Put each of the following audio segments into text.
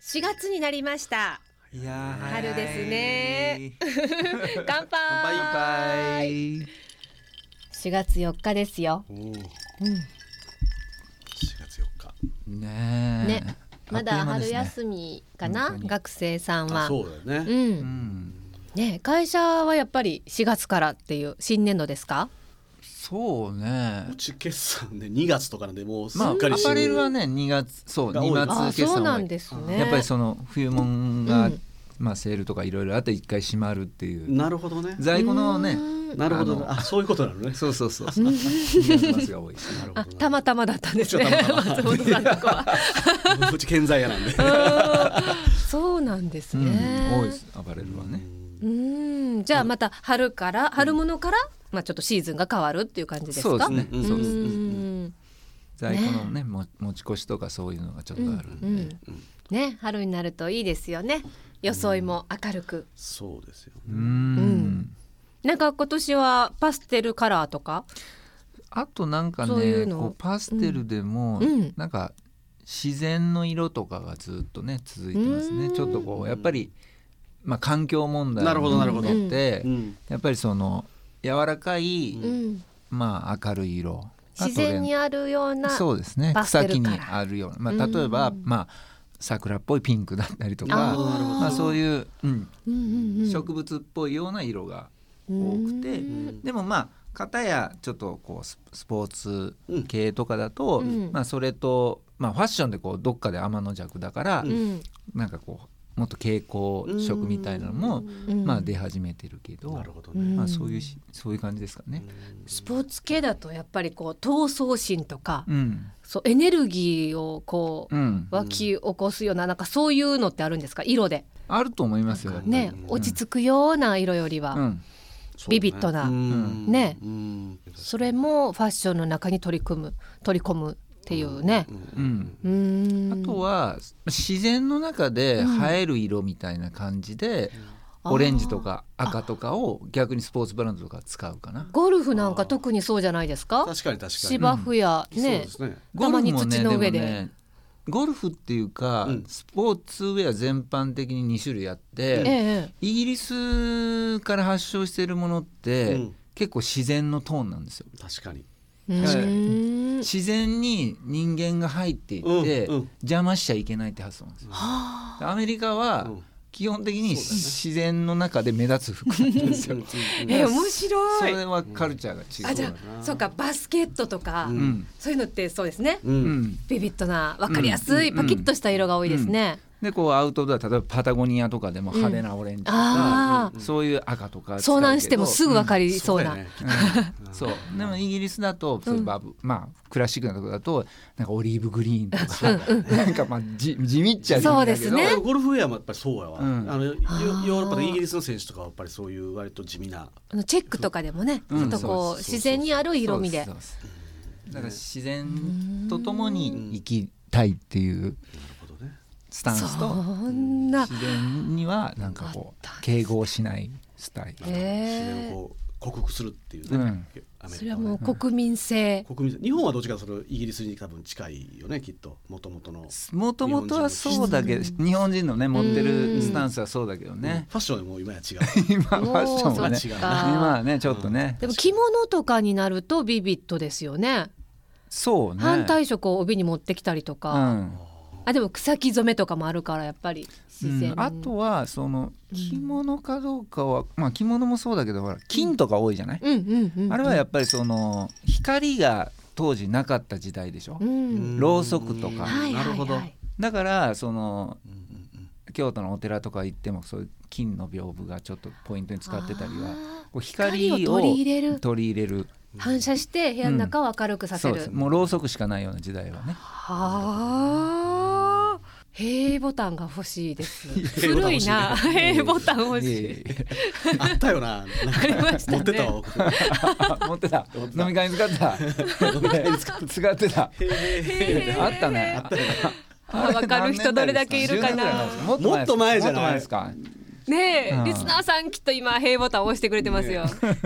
4月になりました。 いや春ですね乾杯。 乾杯。 4月4日ですよ。 4月4日ね、まだ春休みかな、学生さんは。 そうだよね、 ね、会社はやっぱり4月からっていう新年度ですか？ そうね。 うち決算ね2月とかなんでもうすまあっかりアパレルはね2月、そう2月決算はそうなんですね。 やっぱりその冬物が、まあセールとかいろいろあって一回閉まるっていう。 なるほどね。 在庫のね。 なるほど。そういうことなのね。 そう2月末が多いし。 なるほど。 たまたまだったんですね。松本さんの子は。 うち健在やなんで。 そうなんですね。 多いですアパレルはね。 じゃあまた春物から、まあちょっとシーズンが変わるっていう感じですか？ そうですね。そうです。在庫のね持ち越しとかそういうのがちょっとあるんで。 ね、春になるといいですよね。装いも明るく。 そうですよ。 なんか今年はパステルカラーとか。 あとなんかね、こうパステルでもなんか自然の色とかがずっとね続いてますね。ちょっとこうやっぱり。まあ、環境問題によってやっぱりその柔らかい、まあ、明るい色自然にあるようなそうですね、草木にあるような、まあ、例えば、まあ、桜っぽいピンクだったりとか、まあ、そういう、植物っぽいような色が多くて、でもまあ片やちょっとこうスポーツ系とかだと、まあ、それと、まあ、ファッションでこうどっかで天の弱だから、なんかこうもっと蛍光色みたいなのも、まあ、出始めてるけど、まあ、そういう感じですかね。 スポーツ系だとやっぱりこう闘争心とか、そうエネルギーをこう、湧き起こすような、なんかそういうのってあるんですか？色であると思いますよね。落ち着くような色よりは、ビビッドな、ね、それもファッションの中に取り込むっていうね。 あとは自然の中で映える色みたいな感じで、オレンジとか赤とかを逆にスポーツブランドとか使うかな。 ゴルフなんか特にそうじゃないですか？ 確かに芝生やね、たまに土の上で。 ゴルフっていうか、スポーツウェア全般的に2種類あって、イギリスから発祥しているものって、結構自然のトーンなんですよ。 確かに自然に人間が入っていって邪魔しちゃいけないって発想なんですよ。アメリカは基本的に自然の中で目立つ服なんですよ。 面白い。 それはカルチャーが違う。 じゃあそうか、バスケットとか、そういうのってそうですね、ビビッドな分かりやすいパキッとした色が多いですね。 でこうアウトドア、例えばパタゴニアとかでも派手なオレンジとか、そういう赤とか遭難してもすぐ分かりそうな、 そうでもイギリスだと、まあクラシックなところだとなんかオリーブグリーンとか、なんかまあ地味っちゃ地味だけど、 そうですね。 ゴルフウェアもやっぱりそうやわ、ヨーロッパでイギリスの選手とかはやっぱりそういう割と地味なチェックとかでもね、ちょっとこう自然にある色味で、だから自然とともに生きたいっていうスタンスと、自然にはなんかこう迎合しないスタイル、 自然をこう克服するっていうね、 それはもう国民性。 日本はどっちかそれイギリスに多分近いよね、きっともともとはそうだけど、日本人のね持ってるスタンスはそうだけどね、 ファッションでも今や違う今ファッションはね今はねちょっとね、 でも着物とかになるとビビッドですよね。 そうね、 反対色を帯に持ってきたりとか、でも草木染めとかもあるからやっぱり自然、 あとはその着物かどうかは、まあ着物もそうだけど、ほら金とか多いじゃない、あれはやっぱりその光が当時なかった時代でしょ、ろうそくとか、 なるほど。 だからその京都のお寺とか行ってもそういう金の屏風がちょっとポイントに使ってたりは、こう光を取り入れる、 反射して部屋の中を明るくさせる、 そうです。もうろうそくしかないような時代はね。 平ボタンが欲しいです。古いな、平ボタン欲しい。 あったよな。 ありましたね。 持ってたわ。 持ってた。飲み会に使ってた。使ってた。あったね。 わかる人どれだけいるかな。 もっと前じゃないですか。 ねえ、リスナーさんきっと今平ボタン押してくれてますよ。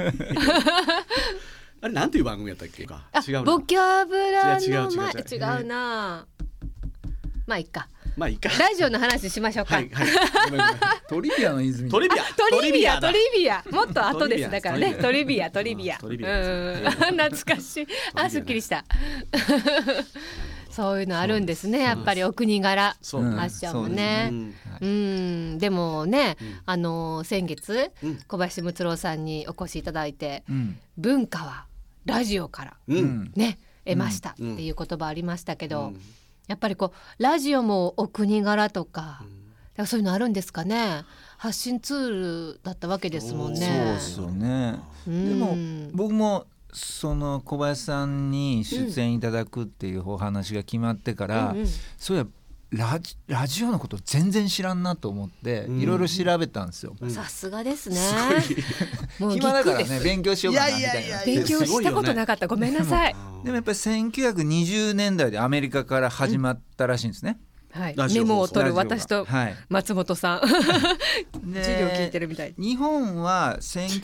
あれなんていう番組やったっけか。 違うな。ボキャブラの前違うな。まあいいか。 まあいいか。 ラジオの話しましょうか。 はいはい。ごめんごめん。 トリビアの泉。 トリビアもっと後ですだからね。トリビア懐かしい。すっきりした。そういうのあるんですね。やっぱりお国柄ファッションもね。でもね、先月小林睦郎さんにお越しいただいて、文化はラジオからね得ましたっていう言葉ありましたけど、やっぱりこうラジオもお国柄とか、そういうのあるんですかね。発信ツールだったわけですもんね。 そうですね。でも僕もその小林さんに出演いただくっていうお話が決まってから、そういやラジオのこと全然知らんなと思っていろいろ調べたんですよ。 さすがですね。 もう暇だからね勉強しようかなみたいな。 勉強したことなかった。ごめんなさい。 でもやっぱり1920年代でアメリカから始まったらしいんですね。 メモを取る私と松本さん、授業聞いてるみたい。 日本は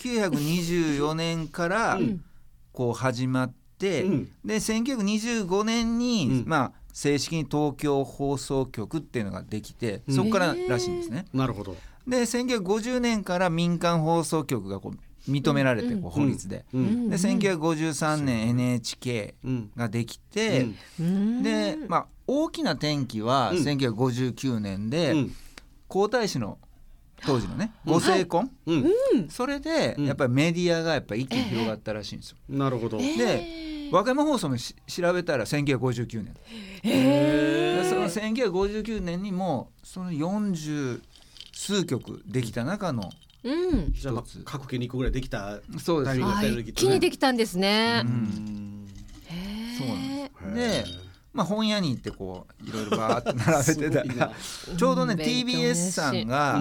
1924年からこう始まって、で1925年に正式に東京放送局っていうのができて、そこかららしいんですね。 なるほど。 で1950年から民間放送局がこう認められて、法律で、で1953年 NHK ができて、で大きな転機は1959年で皇太子の当時のねご成婚、それでやっぱりメディアがやっぱり一気に広がったらしいんですよ。 なるほど。 で和歌山放送も調べたら1959年、その1959年にもその40数局できた中のじゃあ各県に1個ぐらいできた。 そうです。 一気にできたんですね。 そうなんです。で本屋に行ってこういろいろバーって並べてたらちょうどね TBS さんが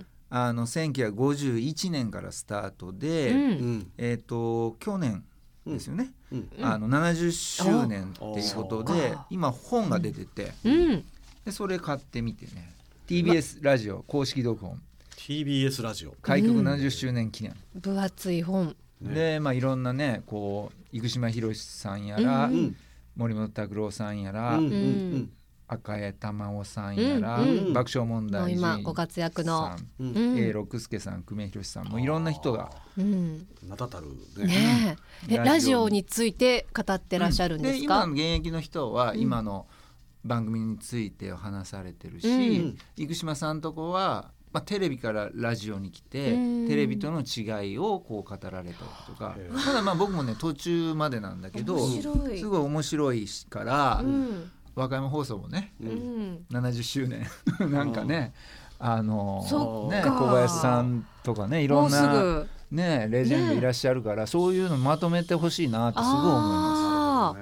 1951年からスタートで、去年ですよね、70周年っていうことで今本が出てて、でそれ買ってみてね TBS ラジオ公式読本 TBS ラジオ開局70周年記念、 分厚い本でいろんなねこう生島博さんやら、森本拓郎さんやら、赤江玉緒さんやら、爆笑問題人今ご活躍の六輔さん、久米宏さんもいろんな人が名だたるね。ラジオについて語ってらっしゃるんですか。 で今の現役の人は今の番組について話されてるし、生島さんとこはテレビからラジオに来てテレビとの違いをこう語られたりとか、まだ僕もね途中までなんだけどすごい面白いから、和歌山放送もね、70周年なんかね小林さんとかねいろんなねレジェンドいらっしゃるから、そういうのまとめてほしいなってすごい思います。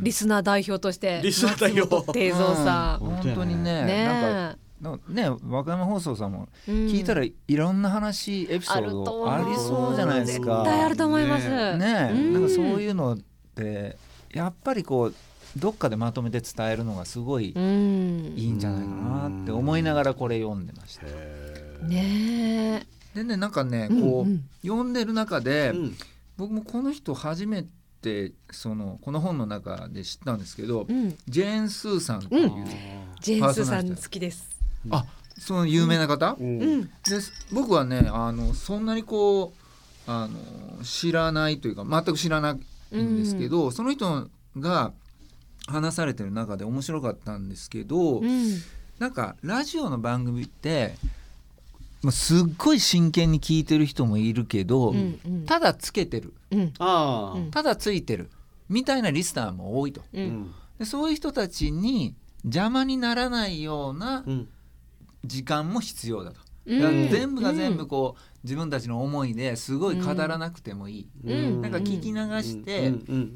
リスナー代表として松本定蔵さん、 本当にねなんかね和歌山放送さんも聞いたらいろんな話エピソードありそうじゃないですか。 絶対あると思いますね。 なんかそういうのってやっぱりこうどっかでまとめて伝えるのがすごいいいんじゃないかなって思いながらこれ読んでました。 ねでねなんかねこう読んでる中で僕もこの人初めてこの本の中で知ったんですけど、ジェーン・スーさんっていうジェーン・スーさん好きです。 その有名な方、で僕はねそんなにこう知らないというか全く知らないんですけど、その人が話されてる中で面白かったんですけど、なんかラジオの番組ってすっごい真剣に聞いてる人もいるけど、ただつけてる、ただついてるみたいなリスナーも多いと、でそういう人たちに邪魔にならないような時間も必要だと、全部が全部こう自分たちの思いですごい語らなくてもいい、なんか聞き流して、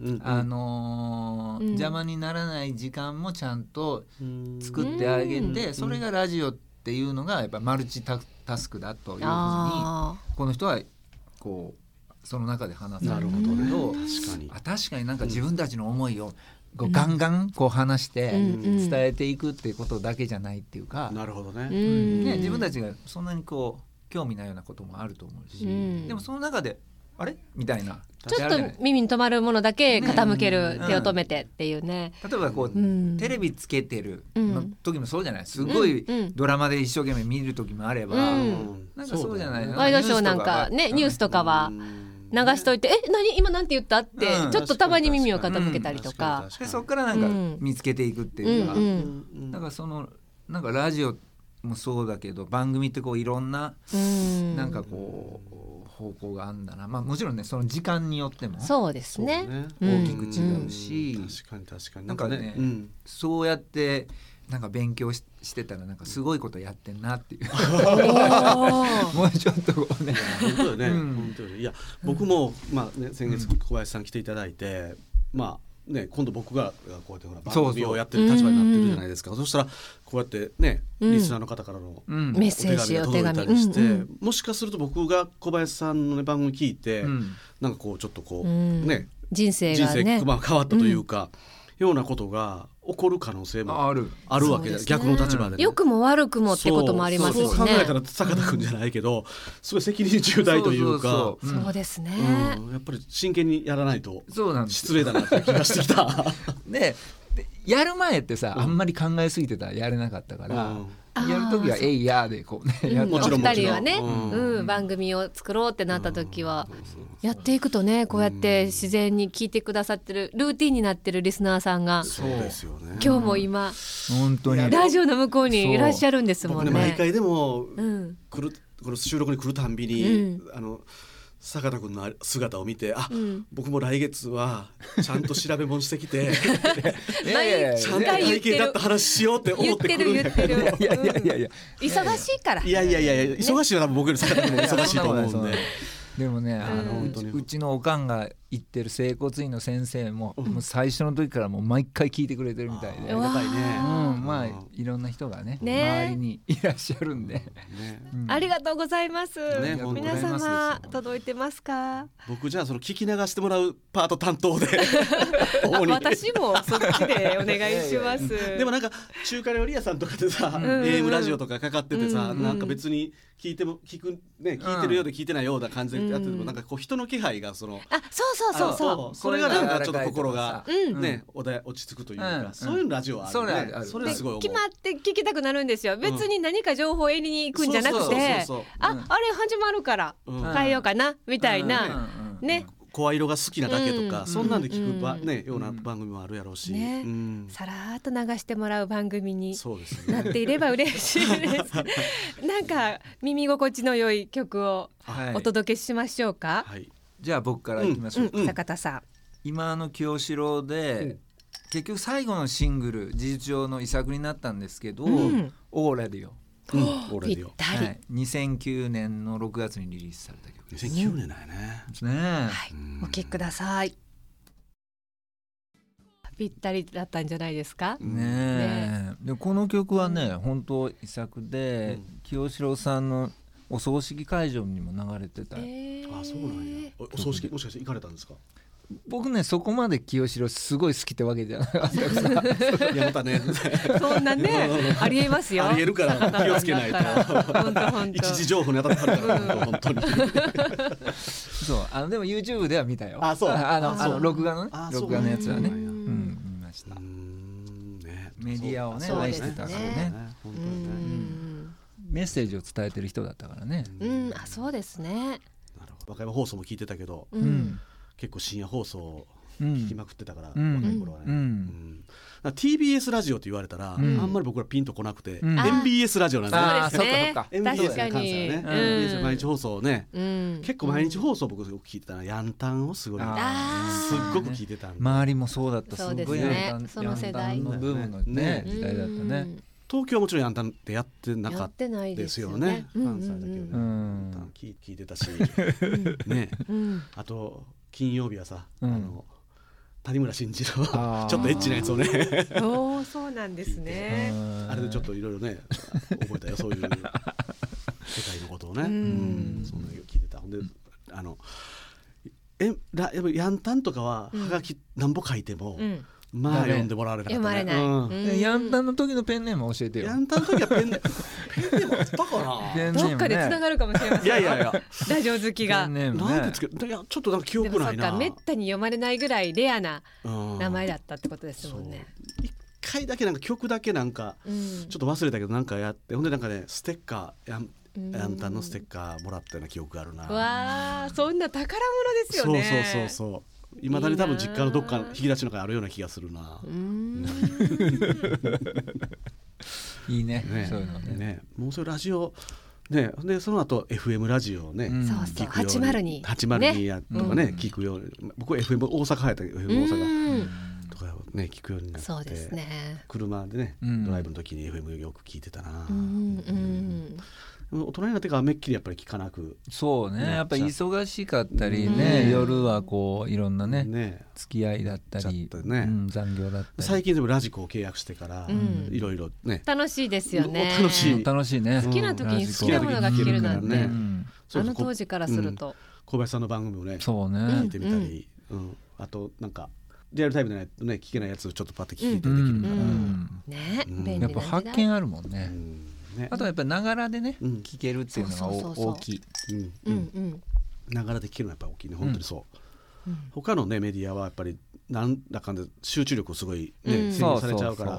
邪魔にならない時間もちゃんと作ってあげて、それがラジオっていうのがやっぱマルチタスクだというふうにこの人はこうその中で話されるけど、確かになんか自分たちの思いをガンガンこう話して伝えていくっていうことだけじゃないっていうか、 なるほどね、 自分たちがそんなにこう興味ないようなこともあると思うし、でもその中であれみたいな、 ちょっと耳に留まるものだけ傾ける、手を止めてっていうね。 例えばこう、テレビつけてるの時もそうじゃない、すごいドラマで一生懸命見る時もあれば、なんかそうじゃない、 ワイドショーなんかね、ニュースとかは流しといて、今なんて言ったって、ちょっとたまに耳を傾けたりとか、 でそこからなんか見つけていくっていうか、なんかなんかラジオもそうだけど、番組ってこういろんななんかこう方向があるんだな。まあもちろんね、その時間によってもそうですね、 大きく違うし、 確かになんかね、そうやってなんか勉強してたらなんかすごいことやってんなっていうもうちょっとこうね、 本当よね、本当よね。いや僕もまあね、先月小林さん来ていただいて、まあね、今度僕がこうやってほら番組をやってる立場になってるじゃないですか。そしたらこうやってね、リスナーの方からのメッセージ、 お手紙が届いたりして、もしかすると僕が小林さんの、ね、番組聞いて、なんかこうちょっとこう、ね、 人生がね、 まあ、変わったというか、ようなことが起こる可能性もあるわけで、逆の立場で、ね、 良くも悪くもってこともありますしね。 そう考えたら坂田君じゃないけど、すごい責任重大というか、 そうですね、 やっぱり真剣にやらないと失礼だなって気がしてきたでやる前ってさ、あんまり考えすぎてたらやれなかったから、やるときはエイヤーでこうね、 もちろん 2人はね、番組を作ろうってなった時は、やっていくとね、こうやって自然に聞いてくださってる、ルーティンになってるリスナーさんが、 そうですよね、 今日も今本当にラジオの向こうにいらっしゃるんですもんね。 毎回でも、この収録に来るたんびに、坂田君の姿を見て、僕も来月はちゃんと調べ物してきてちゃんと体型だった話しようって思ってくるんだけど、 いや忙しいから、 いや忙しいよ、多分僕より坂田君も忙しいと思うんで。 でもね、うちのおかんが行ってる整骨院の先生も、もう最初の時からもう毎回聞いてくれてるみたいで、まあいろんな人がね、周りにいらっしゃるんで、 ありがとうござざいます、皆様届いてますか。 僕じゃあその聞き流してもらうパート担当で私もそっちでお願いしますでもなんか中華料理屋さんとかでさ、AM ラジオとかかかっててさ、なんか別に聞いてるようで聞いてないような感じでやってても、なんかこう人の気配がそうそれがなんかちょっと心がね落ち着くというか、そういうラジオはあるね。それすごい思う。 決まって聞きたくなるんですよ。別に何か情報を得に行くんじゃなくて、あれ始まるから変えようかなみたいなね。 声色が好きなだけとか、そんなんで聞くような番組もあるやろうし、 さらっと流してもらう番組になっていれば嬉しいですなんか耳心地の良い曲をお届けしましょうか。 じゃあ僕からいきましょう。 坂田さん、 今清志郎で結局最後のシングル事実上の遺作になったんですけど、オーラディオ、 ぴったり、 2009年の6月にリリースされた曲です。 2009年だよね。 お聴きください。ぴったりだったんじゃないですかね。でこの曲はね、本当遺作で、清志郎さんのお葬式会場にも流れてた。 そうなんや。お葬式もしかして行かれたんですか？ 僕ね、そこまで清志郎すごい好きってわけじゃなかったからいやまたねそんなねありえますよ。 ありえるから気をつけないと一時情報に当たってはるから本当にそうでも YouTube では見たよ。録画のね、録画のやつはね、見ました。メディアをね愛してたからね、メッセージを伝えてる人だったからね。 そうですね。 和歌山放送も聞いてたけど、結構深夜放送聞きまくってたから、若い頃はね、TBS ラジオって言われたら、あんまり僕らピンとこなくて、MBS ラジオなんですね。 確かに MBS の毎日放送ね、結構毎日放送僕聞いてたな。ヤンタンをすごく聞いてたんで、 周りもそうだった。すごいヤンタン、 その世代のブームのね時代だったね。 東京はもちろんヤンタンってやってなかったですよね。関西だけどね、ヤンタン聞いてたしね。あと金曜日はさ、谷村新司のちょっとエッチなやつをねそうなんですね。 あれでちょっといろいろね覚えたよ、そういう世界のことをね。そんなの聞いてた。ほんでやっぱヤンタンとかははがきなんぼ書いても、 まあ読んでもらわれなかったね。 読まれない。 ヤンタンの時のペンネーム教えてよ。 ヤンタンの時はペンネームあったかな。 ペンネームねどっかで繋がるかもしれません。 いやいやいや、 ラジオ好きが。 ペンネームねなんでつけ、いやちょっとなんか記憶ないな。 でもそっか、めったに読まれないぐらいレアな名前だったってことですもんね。 一回だけなんか曲だけなんかちょっと忘れたけどなんかやって、ほんでなんかねステッカーヤンタンのステッカーもらったような記憶があるな。 わあ、そんな宝物ですよね。 そういまだに多分実家のどっか引き出しの中にあるような気がするな。 いいね、そういうのね。 もうそれラジオね、でその後 FM ラジオをね、 そう802 やとかね聞くように、僕は FM 大阪やったけど FM 大阪とかね聞くようになって、 そうですね、 車でねドライブの時に FM よく聞いてたな。大人になってからめっきりやっぱり聞かなく。 そうね、やっぱり忙しかったりね、夜はこういろんなね付き合いだったり残業だったり。 最近でもラジコを契約してからいろいろね楽しいですよね。 楽しいね。 好きな時に好きなものが聞けるなんて、あの当時からすると小林さんの番組をね聞いてみたり、あとなんかリアルタイムでね聞けないやつをちょっとパッと聞いてできるからやっぱ発見あるもんね。あとはやっぱりながらでね聞けるっていうのが大きい。 ながらで聞けるのはやっぱ大きいね、本当にそう。他のねメディアはやっぱりなんだかんだ集中力をすごいね制限されちゃうから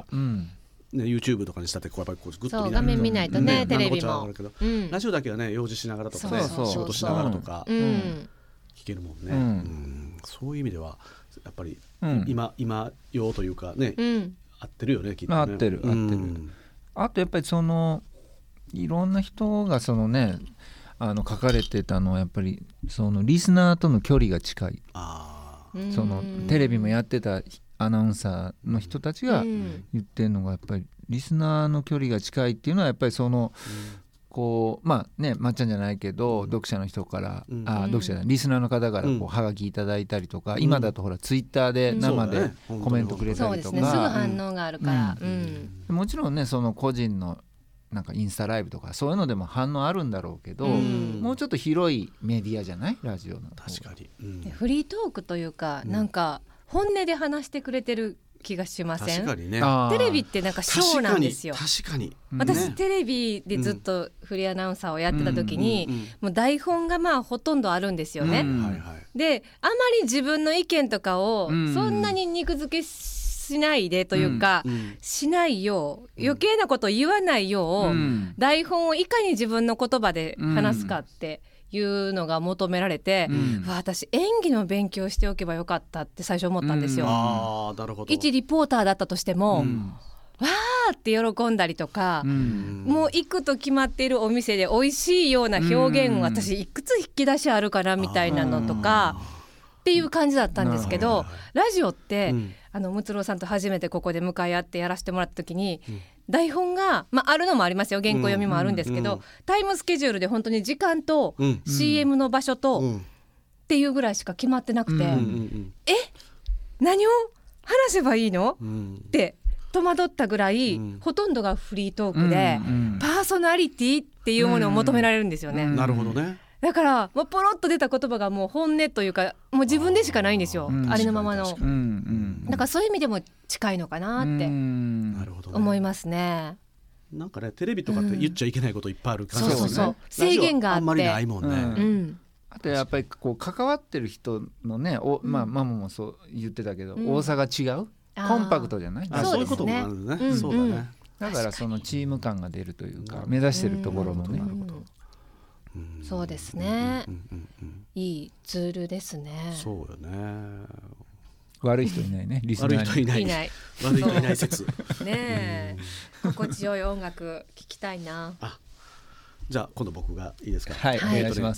、YouTube とかにしたってこうやっぱりこうグッと画面見ないとね、テレビも。 ラジオだけはね用事しながらとかね仕事しながらとか聞けるもんね。そういう意味ではやっぱり今用というかね合ってるよね、きっとね。 合ってる。あとやっぱりそのいろんな人がそのね書かれてたのはやっぱりそのリスナーとの距離が近い。そのテレビもやってたアナウンサーの人たちが言ってるのがやっぱりリスナーの距離が近いっていうのはやっぱりそのこうまあね、まっちゃんじゃないけど読者の人から読者じゃないリスナーの方からこうはがきいただいたりとか、今だとほらツイッターで生でコメントくれたりとか、 そうですね、すぐ反応があるから、 もちろんねその個人のなんかインスタライブとかそういうのでも反応あるんだろうけど、もうちょっと広いメディアじゃないラジオの。 確かに、 フリートークというか、なんか本音で話してくれてる気がしません？ 確かにね。 テレビってなんかショーなんですよ。 確かに。 私テレビでずっとフリーアナウンサーをやってた時に、もう台本がまあほとんどあるんですよね。であまり自分の意見とかをそんなに肉付けしないでというか、しないよう余計なことを言わないよう、台本をいかに自分の言葉で話すかっていうのが求められて、私演技の勉強しておけばよかったって最初思ったんですよ。 なるほど。 一リポーターだったとしても、わーって喜んだりとか、もう行くと決まっているお店で美味しいような表現を私いくつ引き出しあるかなみたいなのとかっていう感じだったんですけど、ラジオって、ムツロウさんと初めてここで向かい合ってやらせてもらった時に、台本が、あるのもありますよ、原稿読みもあるんですけど、タイムスケジュールで本当に時間と CM の場所とっていうぐらいしか決まってなくて、何を話せばいいの、って戸惑ったぐらい、ほとんどがフリートークで、パーソナリティっていうものを求められるんですよね。 なるほどね。 だからもうポロッと出た言葉がもう本音というか、もう自分でしかないんですよ、ありのままの。だからそういう意味でも近いのかなって思いますね。 なんかねテレビとかって言っちゃいけないこといっぱいある感じですね。 そう制限があってあんまりないもんね。 あとやっぱりこう関わってる人のね、ママもそう言ってたけど、多さが違う、コンパクトじゃない。 そういうこともあるね。そうだね。 だからそのチーム感が出るというか、目指してるところのね。 そうですね、いいツールですね。 そうよね。 悪い人いないね、リスナーに。 悪い人いない悪い人いない説ね。心地よい音楽聴きたいな。 じゃあ今度僕がいいですか。 はい、お願いします。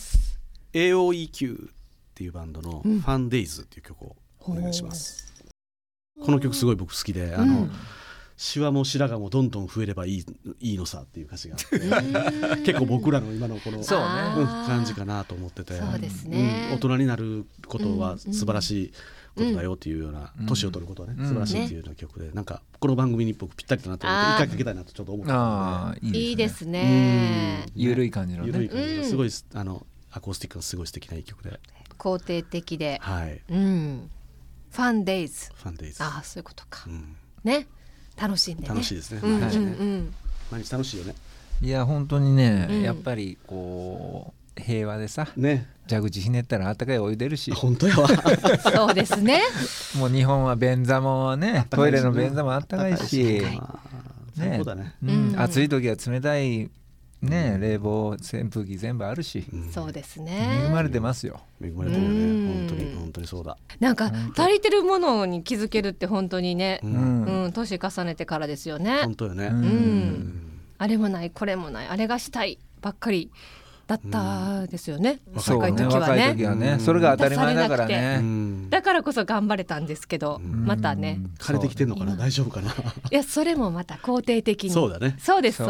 AOEQ っていうバンドのファンデイズっていう曲をお願いします。この曲すごい僕好きで、シワも白髪もどんどん増えればいいのさっていう歌詞があって結構僕らの今のこの感じかなと思ってて、 そうですね、 大人になることは素晴らしいことだよっていうような、年を取ることはね素晴らしいっていうような曲で、なんかこの番組に僕ぴったりだなと思って一回かけたいなとちょっと思ったので、 いいですね。 ゆるい感じのね、 ゆるい感じがすごいアコースティックがすごい素敵ないい曲で、 肯定的で、 ファンデイズ。ああ、そういうことか、ね、楽しんでね。 楽しいですね。毎日楽しいよね。 いや本当にね、やっぱりこう平和でさ、蛇口ひねったらあったかいお湯出るし。 本当やわ。 そうですね。 もう日本は便座もね、トイレの便座もあったかいし、 最高だね。 暑い時は冷たいね、冷房扇風機全部あるし、 そうですね。 恵まれてますよ。 恵まれてるよね。本当にそうだ。 なんか足りてるものに気づけるって本当にね、年重ねてからですよね。 本当よね。 あれもないこれもない、あれがしたいばっかりだったですよね。 若い時はね、それが当たり前だからね。 だからこそ頑張れたんですけど、またね枯れてきてんのかな、大丈夫かな。いや、それもまた肯定的に。 そうだね。 そうです。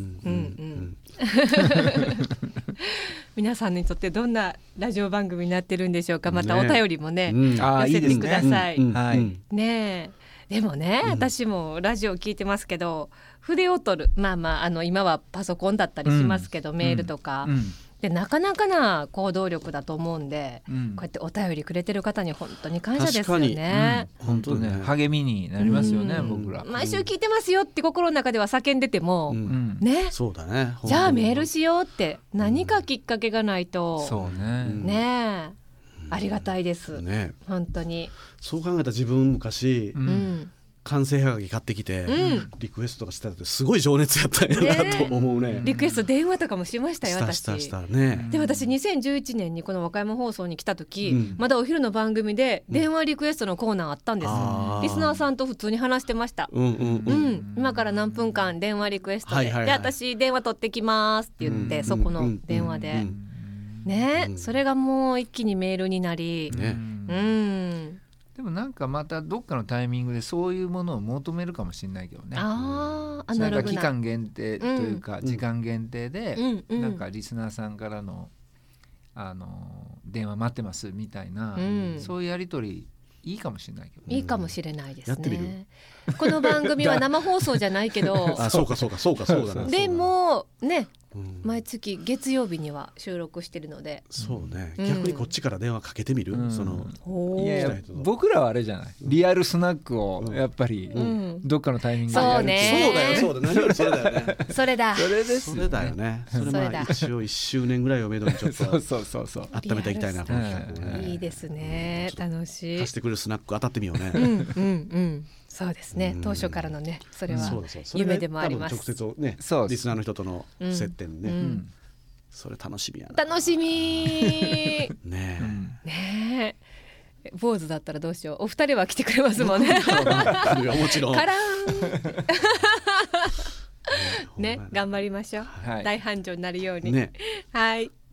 皆さんにとってどんなラジオ番組になってるんでしょうか。またお便りもね、寄せてください。ねえ。でもね、私もラジオ聞いてますけど、筆を取る、今はパソコンだったりしますけど、メールとか、でなかなかな行動力だと思うんで、こうやってお便りくれてる方に本当に感謝ですよね。 本当ね、励みになりますよね、僕ら。 毎週聞いてますよって心の中では叫んでても、ね、 そうだね。 じゃあメールしようって何かきっかけがないと、 そうね。 ね、ありがたいですね。本当に。 そう考えたら自分昔、完成はがき買ってきて、リクエストとかしてたってすごい情熱やったんやなと思うね。 リクエスト電話とかもしましたよ、私。 したね。 で、私2011年にこの和歌山放送に来た時、まだお昼の番組で電話リクエストのコーナーあったんです。リスナーさんと普通に話してました。今から何分間電話リクエストで、で私電話取ってきますって言って、そこの電話でね、それがもう一気にメールになり、 でもなんかまたどっかのタイミングでそういうものを求めるかもしれないけどね。なんか期間限定というか時間限定で、なんかリスナーさんからの電話待ってますみたいな、そういうやり取りいいかもしれないけど、 いいかもしれないですね。この番組は生放送じゃないけど、 そうだな。 でもね、毎月月曜日には収録してるので、 そうね、逆にこっちから電話かけてみる。 いや僕らはあれじゃない、リアルスナックをやっぱりどっかのタイミングでやる。 そうだよ、それだよね。 それだよね。それ一応1周年ぐらいをめどにちょっと温めていきたいな。 いいですね、楽しい。 貸してくれるスナック当たってみようね。 そうですね、当初からのね、それは夢でもあります。 直接ね、リスナーの人との接点ね、それ楽しみやな。 楽しみねえ。坊主だったらどうしよう。お二人は来てくれますもんね。 もちろん。 カランね、頑張りましょう。大繁盛になるように。はい。